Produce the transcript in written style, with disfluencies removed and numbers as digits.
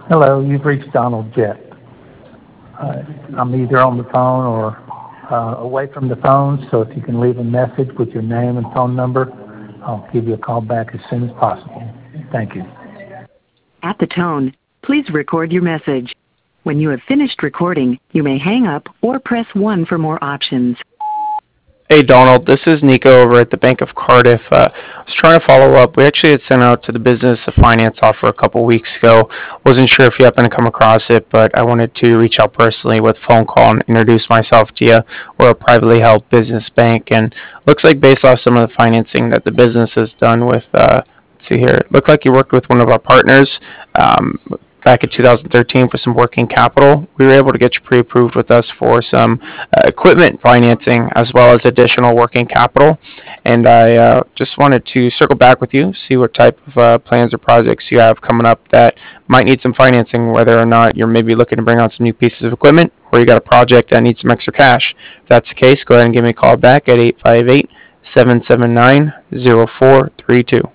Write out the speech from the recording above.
Hello, you've reached Donald Jett. I'm either on the phone or away from the phone, so if you can leave a message with your name and phone number, I'll give you a call back as soon as possible. Thank you. At the tone, please record your message. When you have finished recording, you may hang up or press 1 for more options. Hey Donald, this is Nico over at the Bank of Cardiff. I was trying to follow up. We actually had sent out to the business a finance offer a couple weeks ago. Wasn't sure if you happened to come across it, but I wanted to reach out personally with a phone call and introduce myself to you. We're a privately held business bank, and looks like based off some of the financing that the business has done with, let's see here, it looked like you worked with one of our partners. Back in 2013 for some working capital. We were able to get you pre-approved with us for some equipment financing as well as additional working capital. And I just wanted to circle back with you, see what type of plans or projects you have coming up that might need some financing, whether or not you're maybe looking to bring on some new pieces of equipment or you got a project that needs some extra cash. If that's the case, go ahead and give me a call back at 858-779-0432.